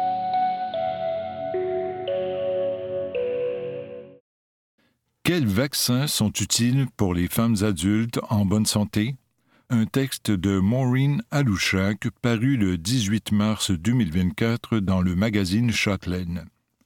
Quels vaccins sont utiles pour les femmes adultes en bonne santé? Un texte de Maureen Alouchak paru le dix-huit mars deux mille vingt-quatre dans le magazine Châtelaine.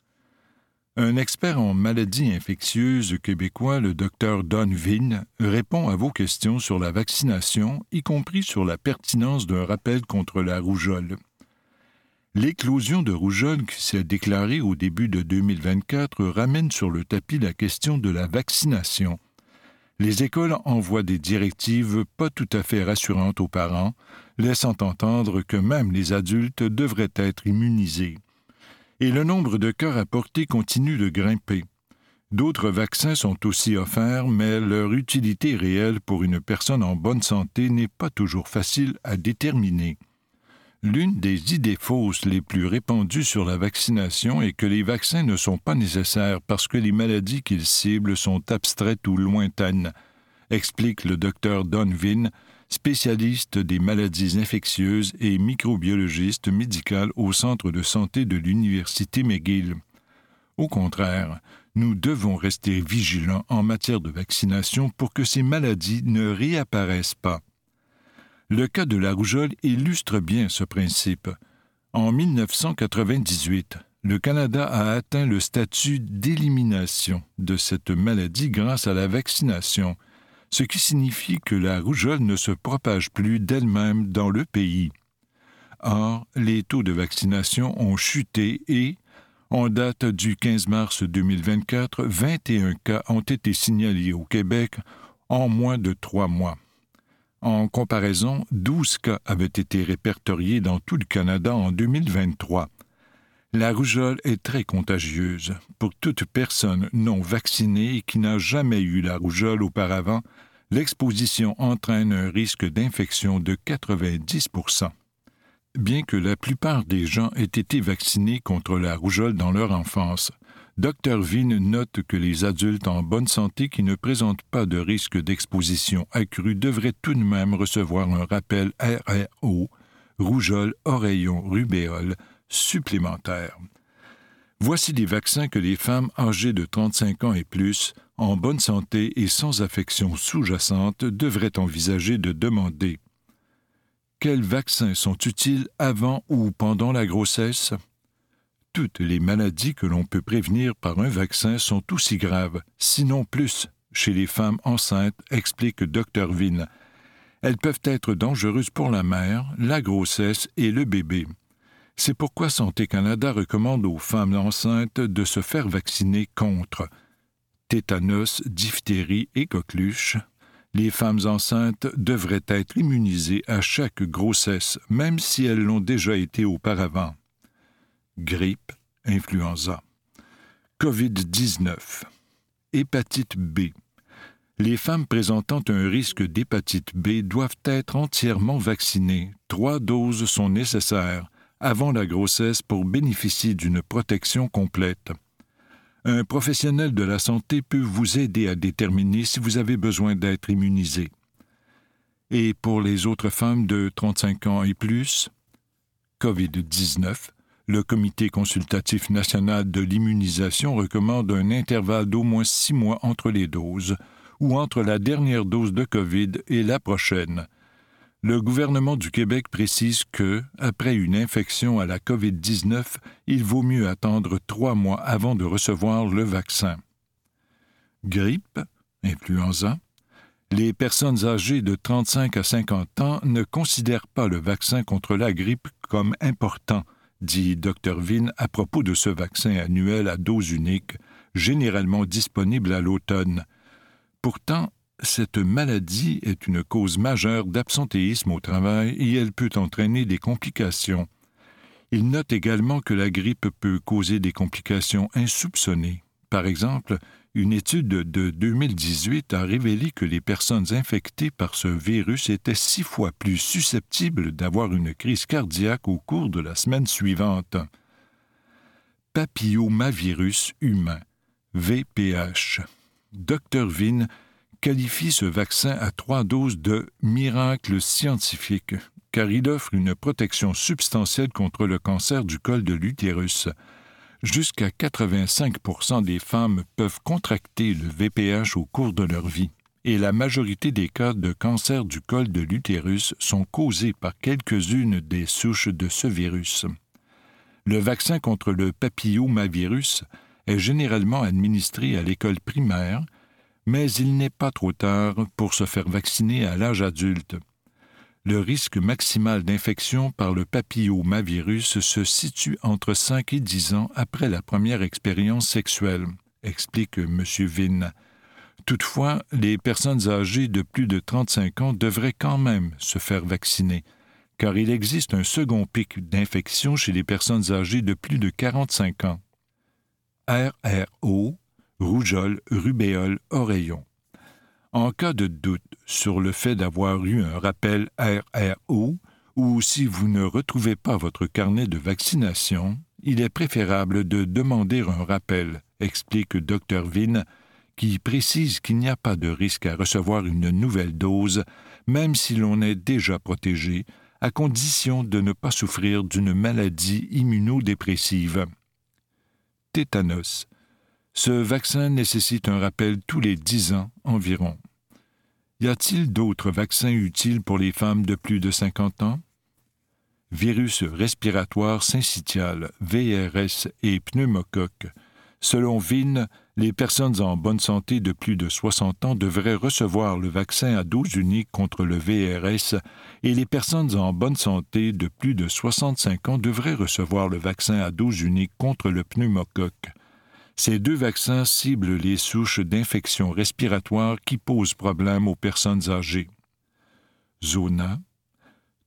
Un expert en maladies infectieuses québécois, le docteur Don Vin, répond à vos questions sur la vaccination, y compris sur la pertinence d'un rappel contre la rougeole. L'éclosion de rougeole qui s'est déclarée au début de deux mille vingt-quatre ramène sur le tapis la question de la vaccination. Les écoles envoient des directives pas tout à fait rassurantes aux parents, laissant entendre que même les adultes devraient être immunisés. Et le nombre de cas rapportés continue de grimper. D'autres vaccins sont aussi offerts, mais leur utilité réelle pour une personne en bonne santé n'est pas toujours facile à déterminer. L'une des idées fausses les plus répandues sur la vaccination est que les vaccins ne sont pas nécessaires parce que les maladies qu'ils ciblent sont abstraites ou lointaines, explique le docteur Don Vin, spécialiste des maladies infectieuses et microbiologiste médical au Centre de santé de l'Université McGill. Au contraire, nous devons rester vigilants en matière de vaccination pour que ces maladies ne réapparaissent pas. Le cas de la rougeole illustre bien ce principe. En dix-neuf cent quatre-vingt-dix-huit, le Canada a atteint le statut d'élimination de cette maladie grâce à la vaccination, ce qui signifie que la rougeole ne se propage plus d'elle-même dans le pays. Or, les taux de vaccination ont chuté et, en date du quinze mars deux mille vingt-quatre, vingt et un cas ont été signalés au Québec en moins de trois mois. En comparaison, douze cas avaient été répertoriés dans tout le Canada en deux mille vingt-trois. La rougeole est très contagieuse. Pour toute personne non vaccinée et qui n'a jamais eu la rougeole auparavant, l'exposition entraîne un risque d'infection de quatre-vingt-dix pour cent. Bien que la plupart des gens aient été vaccinés contre la rougeole dans leur enfance, docteur Vin note que les adultes en bonne santé qui ne présentent pas de risque d'exposition accrue devraient tout de même recevoir un rappel R R O, rougeole, oreillon, rubéole, supplémentaire. Voici des vaccins que les femmes âgées de trente-cinq ans et plus, en bonne santé et sans affection sous-jacente, devraient envisager de demander. Quels vaccins sont utiles avant ou pendant la grossesse? Toutes les maladies que l'on peut prévenir par un vaccin sont aussi graves, sinon plus, chez les femmes enceintes, explique docteur Vin. Elles peuvent être dangereuses pour la mère, la grossesse et le bébé. C'est pourquoi Santé Canada recommande aux femmes enceintes de se faire vacciner contre tétanos, diphtérie et coqueluche. Les femmes enceintes devraient être immunisées à chaque grossesse, même si elles l'ont déjà été auparavant. Grippe, influenza. covid dix-neuf. Hépatite B. Les femmes présentant un risque d'hépatite B doivent être entièrement vaccinées. Trois doses sont nécessaires avant la grossesse pour bénéficier d'une protection complète. Un professionnel de la santé peut vous aider à déterminer si vous avez besoin d'être immunisé. Et pour les autres femmes de trente-cinq ans et plus, covid dix-neuf, le Comité consultatif national de l'immunisation recommande un intervalle d'au moins six mois entre les doses, ou entre la dernière dose de COVID et la prochaine. Le gouvernement du Québec précise que, après une infection à la covid dix-neuf, il vaut mieux attendre trois mois avant de recevoir le vaccin. Grippe, influenza. Les personnes âgées de trente-cinq à cinquante ans ne considèrent pas le vaccin contre la grippe comme important, dit docteur Vin à propos de ce vaccin annuel à dose unique, généralement disponible à l'automne. Pourtant, cette maladie est une cause majeure d'absentéisme au travail et elle peut entraîner des complications. Il note également que la grippe peut causer des complications insoupçonnées. Par exemple, une étude de deux mille dix-huit a révélé que les personnes infectées par ce virus étaient six fois plus susceptibles d'avoir une crise cardiaque au cours de la semaine suivante. Papillomavirus humain, V P H. docteur Vin qualifie ce vaccin à trois doses de « miracle scientifique » car il offre une protection substantielle contre le cancer du col de l'utérus. Jusqu'à quatre-vingt-cinq pour cent des femmes peuvent contracter le V P H au cours de leur vie, et la majorité des cas de cancer du col de l'utérus sont causés par quelques-unes des souches de ce virus. Le vaccin contre le papillomavirus est généralement administré à l'école primaire, mais il n'est pas trop tard pour se faire vacciner à l'âge adulte. Le risque maximal d'infection par le papillomavirus se situe entre cinq et dix ans après la première expérience sexuelle, explique M. Vin. Toutefois, les personnes âgées de plus de trente-cinq ans devraient quand même se faire vacciner, car il existe un second pic d'infection chez les personnes âgées de plus de quarante-cinq ans. R R O, rougeole, rubéole, oreillon. En cas de doute sur le fait d'avoir eu un rappel R R O ou si vous ne retrouvez pas votre carnet de vaccination, il est préférable de demander un rappel, explique docteur Vin, qui précise qu'il n'y a pas de risque à recevoir une nouvelle dose, même si l'on est déjà protégé, à condition de ne pas souffrir d'une maladie immunodépressive. Tétanos. Ce vaccin nécessite un rappel tous les dix ans environ. Y a-t-il d'autres vaccins utiles pour les femmes de plus de cinquante ans? Virus respiratoire syncytial, V R S et pneumocoque. Selon Vin, les personnes en bonne santé de plus de soixante ans devraient recevoir le vaccin à dose unique contre le V R S et les personnes en bonne santé de plus de soixante-cinq ans devraient recevoir le vaccin à dose unique contre le pneumocoque. Ces deux vaccins ciblent les souches d'infections respiratoires qui posent problème aux personnes âgées. Zona.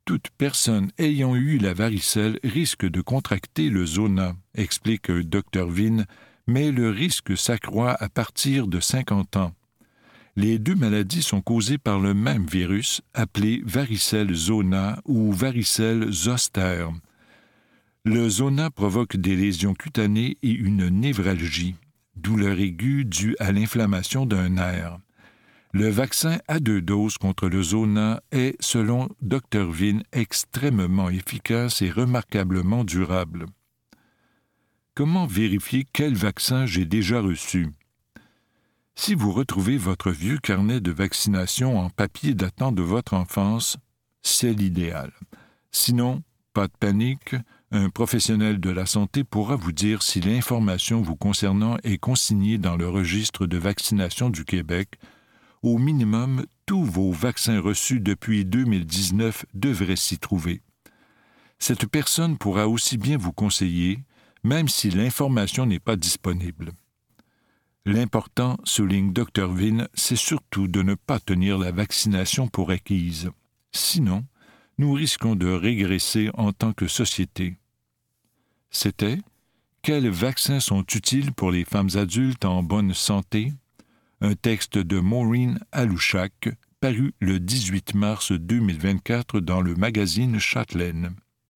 toute personne ayant eu la varicelle risque de contracter le zona, explique docteur Vin, mais le risque s'accroît à partir de cinquante ans. Les deux maladies sont causées par le même virus, appelé varicelle zona ou varicelle zoster. Le zona provoque des lésions cutanées et une névralgie, douleur aiguë due à l'inflammation d'un nerf. Le vaccin à deux doses contre le zona est, selon docteur Vin, extrêmement efficace et remarquablement durable. Comment vérifier quel vaccin j'ai déjà reçu? Si vous retrouvez votre vieux carnet de vaccination en papier datant de votre enfance, c'est l'idéal. Sinon, pas de panique, un professionnel de la santé pourra vous dire si l'information vous concernant est consignée dans le registre de vaccination du Québec. Au minimum, tous vos vaccins reçus depuis deux mille dix-neuf devraient s'y trouver. Cette personne pourra aussi bien vous conseiller, même si l'information n'est pas disponible. L'important, souligne docteur Vin, c'est surtout de ne pas tenir la vaccination pour acquise. Sinon, nous risquons de régresser en tant que société. C'était « Quels vaccins sont utiles pour les femmes adultes en bonne santé ?» Un texte de Maureen Alouchak, paru le dix-huit mars deux mille vingt-quatre dans le magazine Châtelaine.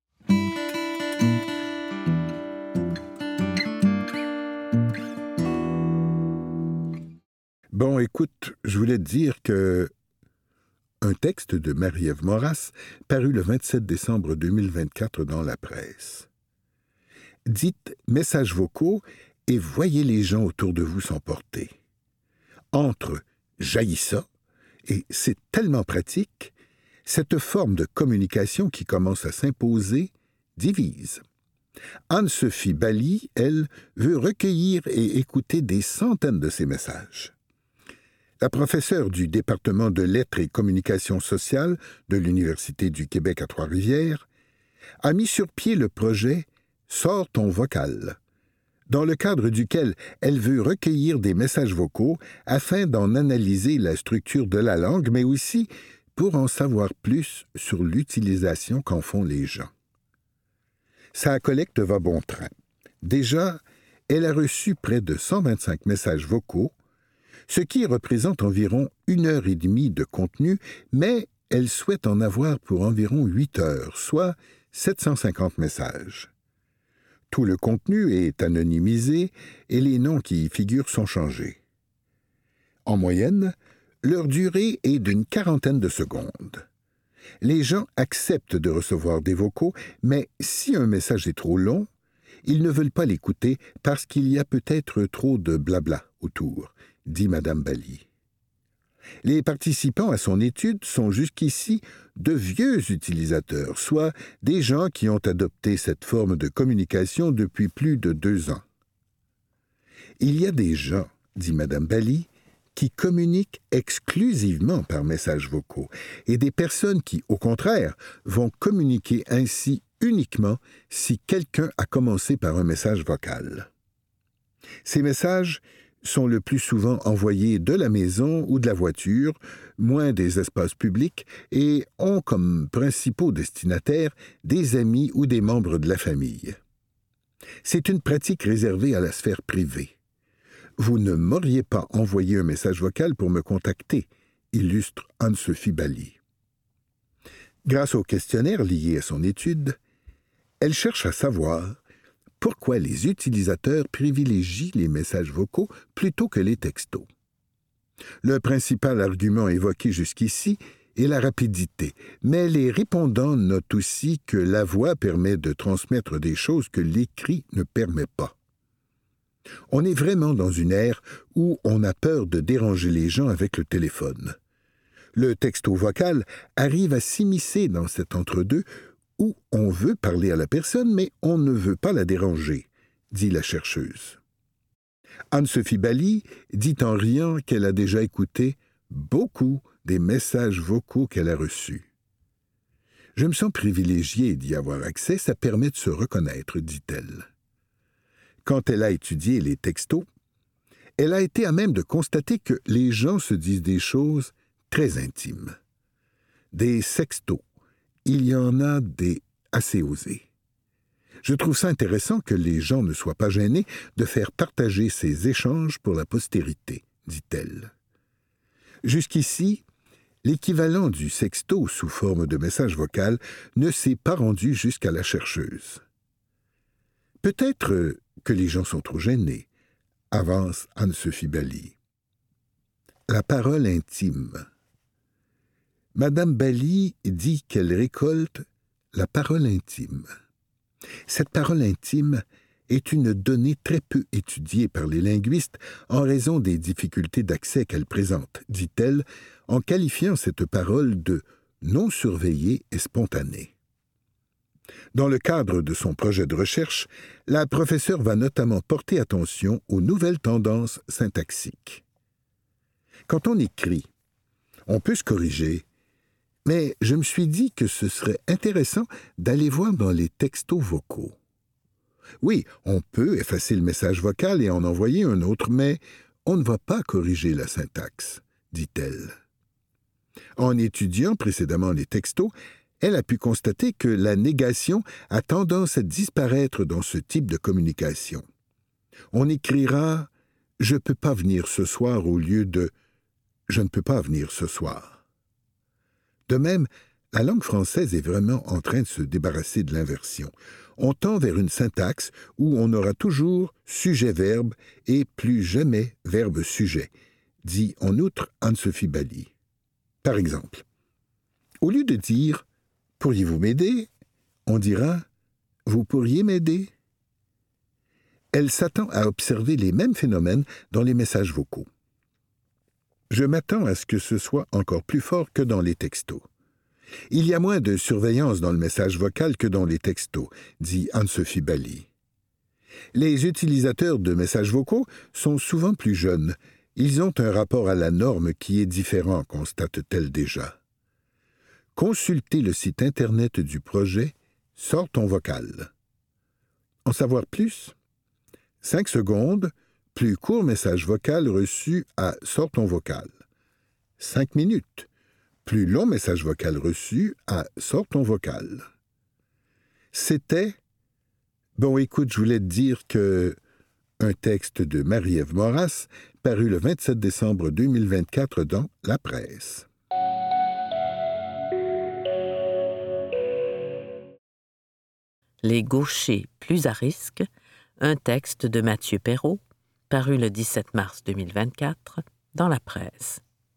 Bon, écoute, je voulais te dire que un texte de Marie-Ève Moras, paru le vingt-sept décembre deux mille vingt-quatre dans la presse. Dites messages vocaux et voyez les gens autour de vous s'emporter. Entre « jaillit ça » et « c'est tellement pratique », cette forme de communication qui commence à s'imposer divise. Anne-Sophie Bally, elle, veut recueillir et écouter des centaines de ces messages. La professeure du département de lettres et communication sociale de l'Université du Québec à Trois-Rivières a mis sur pied le projet « Sors ton vocal », dans le cadre duquel elle veut recueillir des messages vocaux afin d'en analyser la structure de la langue, mais aussi pour en savoir plus sur l'utilisation qu'en font les gens. Sa collecte va bon train. Déjà, elle a reçu près de cent vingt-cinq messages vocaux, ce qui représente environ une heure et demie de contenu, mais elle souhaite en avoir pour environ huit heures, soit sept cent cinquante messages. Tout le contenu est anonymisé et les noms qui y figurent sont changés. En moyenne, leur durée est d'une quarantaine de secondes. Les gens acceptent de recevoir des vocaux, mais si un message est trop long, ils ne veulent pas l'écouter parce qu'il y a peut-être trop de blabla autour, dit Madame Bally. Les participants à son étude sont jusqu'ici de vieux utilisateurs, soit des gens qui ont adopté cette forme de communication depuis plus de deux ans. Il y a des gens, dit Madame Bally, qui communiquent exclusivement par messages vocaux, et des personnes qui, au contraire, vont communiquer ainsi uniquement si quelqu'un a commencé par un message vocal. Ces messages sont le plus souvent envoyés de la maison ou de la voiture, moins des espaces publics, et ont comme principaux destinataires des amis ou des membres de la famille. C'est une pratique réservée à la sphère privée. Vous ne m'auriez pas envoyé un message vocal pour me contacter, illustre Anne-Sophie Bally. Grâce au questionnaire lié à son étude, elle cherche à savoir pourquoi les utilisateurs privilégient les messages vocaux plutôt que les textos. Le principal argument évoqué jusqu'ici est la rapidité, mais les répondants notent aussi que la voix permet de transmettre des choses que l'écrit ne permet pas. On est vraiment dans une ère où on a peur de déranger les gens avec le téléphone. Le texto vocal arrive à s'immiscer dans cet entre-deux où on veut parler à la personne, mais on ne veut pas la déranger, dit la chercheuse. Anne-Sophie Bally dit en riant qu'elle a déjà écouté beaucoup des messages vocaux qu'elle a reçus. « Je me sens privilégiée d'y avoir accès, ça permet de se reconnaître, dit-elle. » Quand elle a étudié les textos, elle a été à même de constater que les gens se disent des choses très intimes. Des sextos, il y en a des assez osés. Je trouve ça intéressant que les gens ne soient pas gênés de faire partager ces échanges pour la postérité, dit-elle. Jusqu'ici, l'équivalent du sexto sous forme de message vocal ne s'est pas rendu jusqu'à la chercheuse. Peut-être que les gens sont trop gênés, avance Anne-Sophie Bally. La parole intime. Madame Bally dit qu'elle récolte la parole intime. Cette parole intime est une donnée très peu étudiée par les linguistes en raison des difficultés d'accès qu'elle présente, dit-elle, en qualifiant cette parole de non surveillée et spontanée. Dans le cadre de son projet de recherche, la professeure va notamment porter attention aux nouvelles tendances syntaxiques. Quand on écrit, on peut se corriger, mais je me suis dit que ce serait intéressant d'aller voir dans les textos vocaux. Oui, on peut effacer le message vocal et en envoyer un autre, mais on ne va pas corriger la syntaxe, dit-elle. En étudiant précédemment les textos, elle a pu constater que la négation a tendance à disparaître dans ce type de communication. On écrira « Je ne peux pas venir ce soir » au lieu de « Je ne peux pas venir ce soir ». De même, la langue française est vraiment en train de se débarrasser de l'inversion. On tend vers une syntaxe où on aura toujours sujet-verbe et plus jamais verbe-sujet, dit en outre Anne-Sophie Bally. Par exemple, au lieu de dire « Pourriez-vous m'aider ?», on dira « Vous pourriez m'aider ?» Elle s'attend à observer les mêmes phénomènes dans les messages vocaux. Je m'attends à ce que ce soit encore plus fort que dans les textos. Il y a moins de surveillance dans le message vocal que dans les textos, dit Anne-Sophie Bally. Les utilisateurs de messages vocaux sont souvent plus jeunes. Ils ont un rapport à la norme qui est différent, constate-t-elle déjà. Consultez le site Internet du projet « Sors ton vocal ». En savoir plus? Cinq secondes, plus court message vocal reçu à « Sors ton vocal ». Cinq minutes, plus long message vocal reçu à « Sors ton vocal ». C'était, bon écoute, je voulais te dire que un texte de Marie-Ève Moras, paru le vingt-sept décembre deux mille vingt-quatre dans La Presse. Les gauchers plus à risque, un texte de Mathieu Perrault, paru le dix-sept mars deux mille vingt-quatre dans La Presse.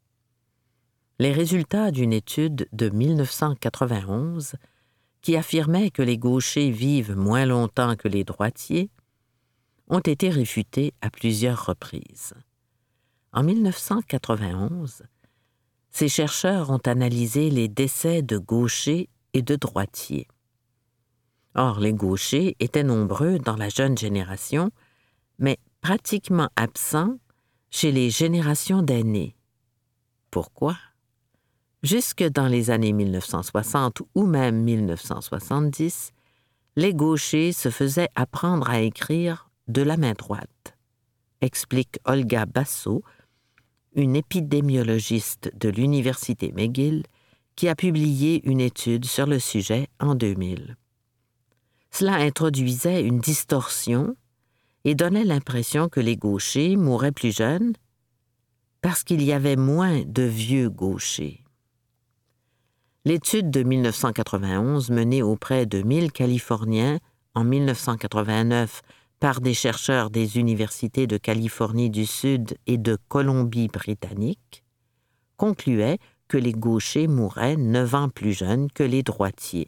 Les résultats d'une étude de mille neuf cent quatre-vingt-onze qui affirmait que les gauchers vivent moins longtemps que les droitiers ont été réfutés à plusieurs reprises. En mille neuf cent quatre-vingt-onze, ces chercheurs ont analysé les décès de gauchers et de droitiers. Or, les gauchers étaient nombreux dans la jeune génération, mais pratiquement absents chez les générations d'aînés. Pourquoi? Jusque dans les années mille neuf cent soixante ou même mille neuf cent soixante-dix, les gauchers se faisaient apprendre à écrire de la main droite, explique Olga Basso, une épidémiologiste de l'Université McGill qui a publié une étude sur le sujet en deux mille. Cela introduisait une distorsion et donnait l'impression que les gauchers mouraient plus jeunes parce qu'il y avait moins de vieux gauchers. L'étude de mille neuf cent quatre-vingt-onze, menée auprès de mille Californiens en mille neuf cent quatre-vingt-neuf par des chercheurs des universités de Californie du Sud et de Colombie-Britannique, concluait que les gauchers mouraient neuf ans plus jeunes que les droitiers.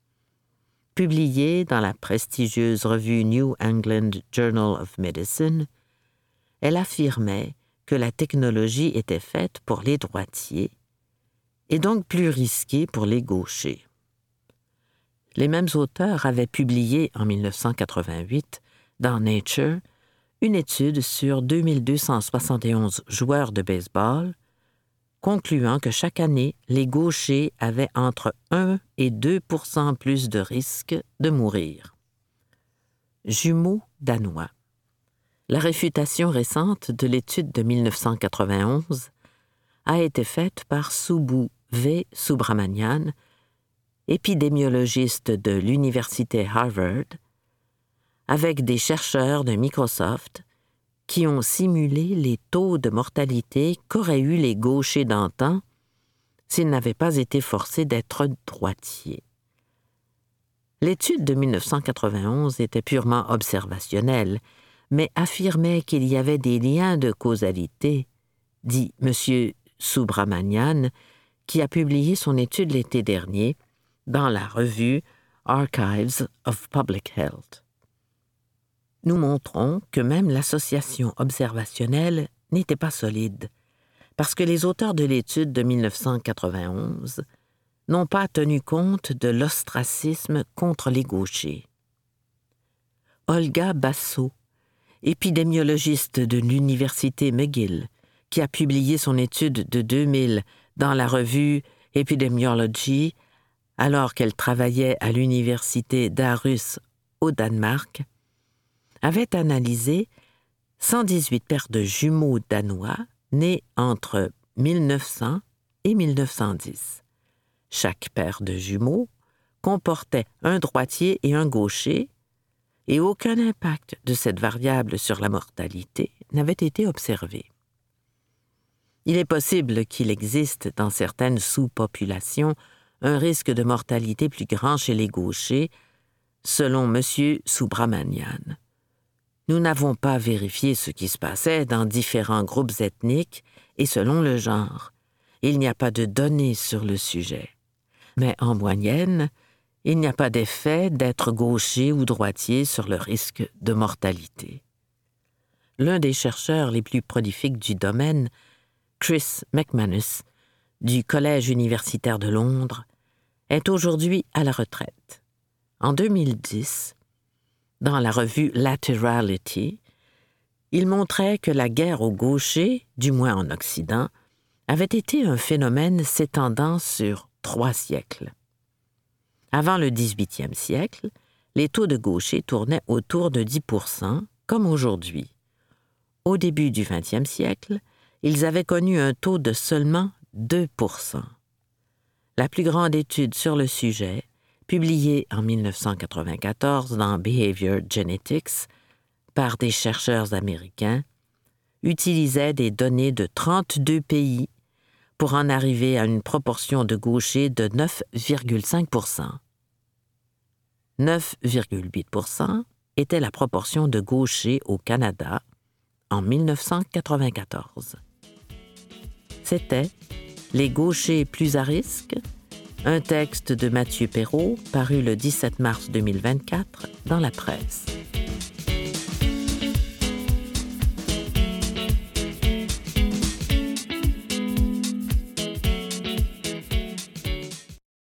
Publiée dans la prestigieuse revue New England Journal of Medicine, elle affirmait que la technologie était faite pour les droitiers et donc plus risquée pour les gauchers. Les mêmes auteurs avaient publié en mille neuf cent quatre-vingt-huit dans Nature une étude sur deux mille deux cent soixante et onze joueurs de baseball, concluant que chaque année, les gauchers avaient entre un et deux pour cent plus de risques de mourir. Jumeaux danois. La réfutation récente de l'étude de mille neuf cent quatre-vingt-onze a été faite par Subbu V. Subramanian épidémiologiste de l'Université Harvard, avec des chercheurs de Microsoft qui ont simulé les taux de mortalité qu'auraient eu les gauchers d'antan s'ils n'avaient pas été forcés d'être droitiers. L'étude de mille neuf cent quatre-vingt-onze était purement observationnelle, mais affirmait qu'il y avait des liens de causalité, dit M. Subramanian, qui a publié son étude l'été dernier dans la revue Archives of Public Health. Nous montrons que même l'association observationnelle n'était pas solide, parce que les auteurs de l'étude de mille neuf cent quatre-vingt-onze n'ont pas tenu compte de l'ostracisme contre les gauchers. Olga Basso, épidémiologiste de l'Université McGill, qui a publié son étude de deux mille dans la revue Epidemiology, alors qu'elle travaillait à l'Université d'Aarhus au Danemark, avait analysé cent dix-huit paires de jumeaux danois nés entre mille neuf cents et mille neuf cent dix. Chaque paire de jumeaux comportait un droitier et un gaucher, et aucun impact de cette variable sur la mortalité n'avait été observé. Il est possible qu'il existe dans certaines sous-populations un risque de mortalité plus grand chez les gauchers, selon M. Subramanian. Nous n'avons pas vérifié ce qui se passait dans différents groupes ethniques et selon le genre. Il n'y a pas de données sur le sujet. Mais en moyenne, il n'y a pas d'effet d'être gaucher ou droitier sur le risque de mortalité. L'un des chercheurs les plus prolifiques du domaine, Chris McManus, du Collège universitaire de Londres, est aujourd'hui à la retraite. En deux mille dix, dans la revue Laterality, il montrait que la guerre aux gauchers, du moins en Occident, avait été un phénomène s'étendant sur trois siècles. Avant le dix-huitième siècle, les taux de gauchers tournaient autour de dix pour cent, comme aujourd'hui. Au début du vingtième siècle, ils avaient connu un taux de seulement deux pour cent. La plus grande étude sur le sujet, publiée en mille neuf cent quatre-vingt-quatorze dans Behavior Genetics par des chercheurs américains, utilisait des données de trente-deux pays pour en arriver à une proportion de gauchers de neuf virgule cinq pour cent. neuf virgule huit pour cent était la proportion de gauchers au Canada en mille neuf cent quatre-vingt-quatorze. C'était « Les gauchers plus à risque », un texte de Mathieu Perrault paru le dix-sept mars deux mille vingt-quatre dans la presse.